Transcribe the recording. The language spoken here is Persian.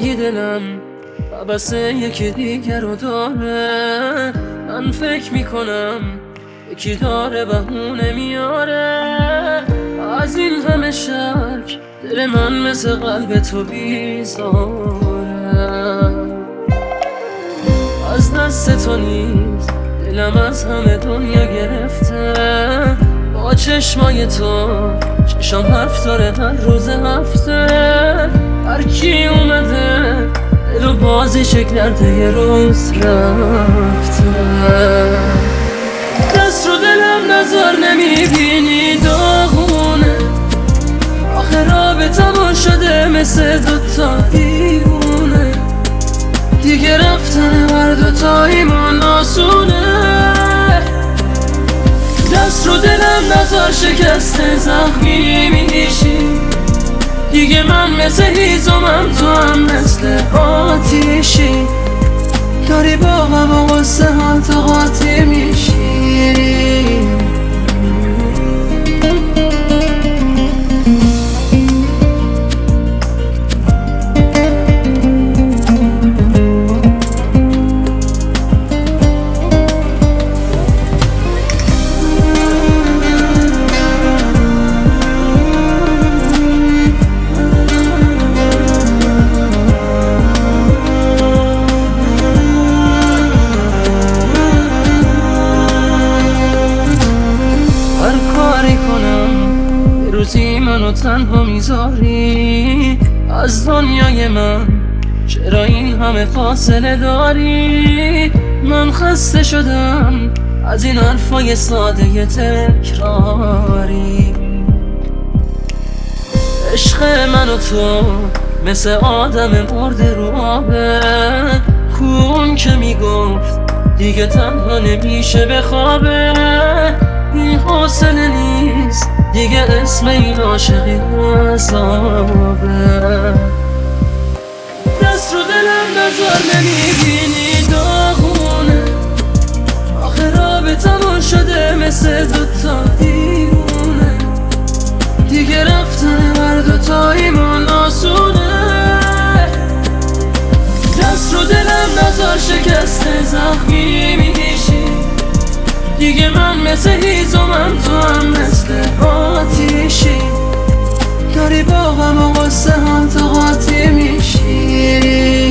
گاهی دلم بس یکی دیگر رو داره. من فکر میکنم یکی داره بهونه میاره. از این همه شک دل من مثل قلب تو بیزاره. از دست تو نیست دلم از همه دنیا گرفته. با چشمای تو چشم حرف داره هر روز هفته. هر کی اومده دلو بازی شکل کرده یه روز رفته. دست رو دلم نظر نمیبینی داغونه. آخه رابطمون شده مثل دوتا دیوونه. دیگه رفتن هر دوتاییمون آسونه. دست رو دلم نظر شکسته زخمی میشی. دیگه من مثل هیزمم تو هم مثل آتیشی. داری با غم و غصه هم تا قاطی میشی. روزی منو تنها میذاری از دنیای من. چرا این همه فاصله داری؟ من خسته شدم از این حرفای ساده تکراری. عشق من و تو مثل آدم مرده رو آبه. خون که میگفت دیگه تنها نمیشه بخوابه. این حوصله نیست دیگه اسم این عاشقی عذابه. دست رو دلم نظر نمیبینی داغونه. آخه رابطمون شده مثل دوتا دیوونه. دیگه رفتن هر دوتاییمون آسونه. دست رو دلم نظر شکسته زخمی میشی. دیگه من مثل هیزمم تو هم مثل آتیشی. داری با غم و غصه هم تا قاطی میشی.